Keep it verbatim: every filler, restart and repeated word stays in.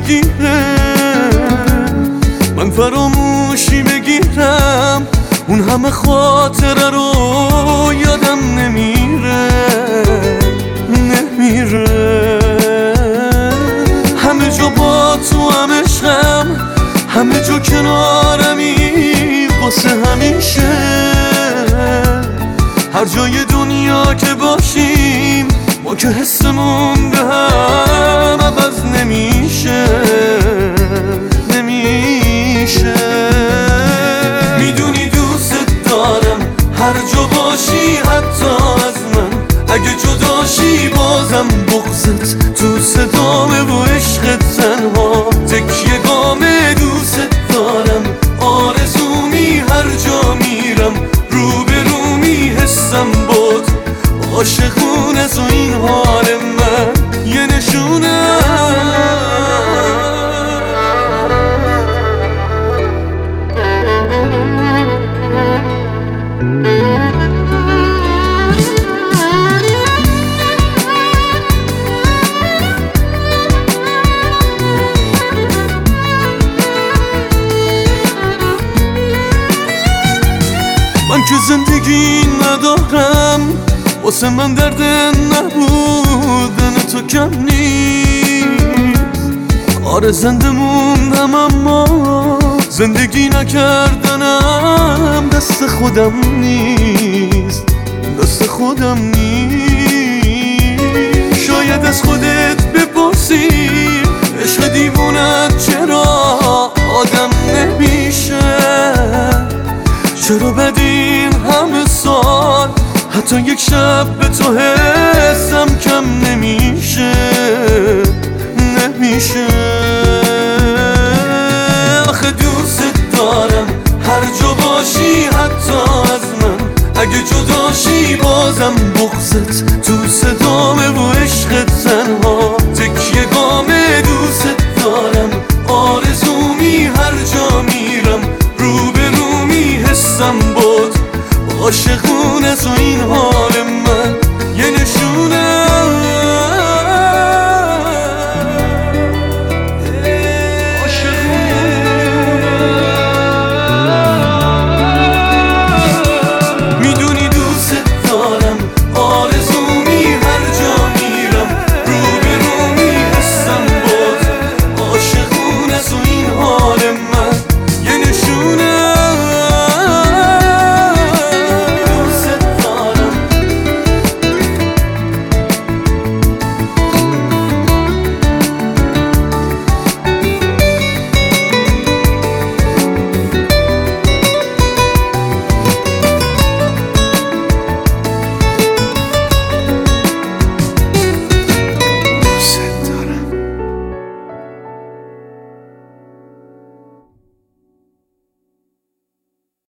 بگیره، من فراموشی بگیرم، اون همه خاطره رو یادم نمیره نمیره. همه جا با تو هم عشقم، همه جا کنارمی واسه همیشه. هر جای دنیا که باشیم ما که حسمون به هم عوض نمیشه نمیشه. میدونی دوست دارم هر جا باشی، حتی از من اگه جداشی بازم بغضت تو صدامه و عشقت تنها تکیه گامه. دوست دارم آرزومی هر جا میرم، رو به رو میحسم با تو، عاشقون از و این حال من یه نشونه. من که زندگی ندارم، واسه من درد نبودن تو کم نیست. آره زنده موندم اما زندگی نکردنم دست خودم نیست دست خودم نیست. شاید از خودت بپرسی عشق دیوونت چرا آدم نمیشه، چرا بعد این همه سال حتی یک شب به تو حسم کم نمیشه نمیشه. آخه دوست دارم هر جا باشی، حتی از من اگه جداشی بازم بغضت تو صدامه و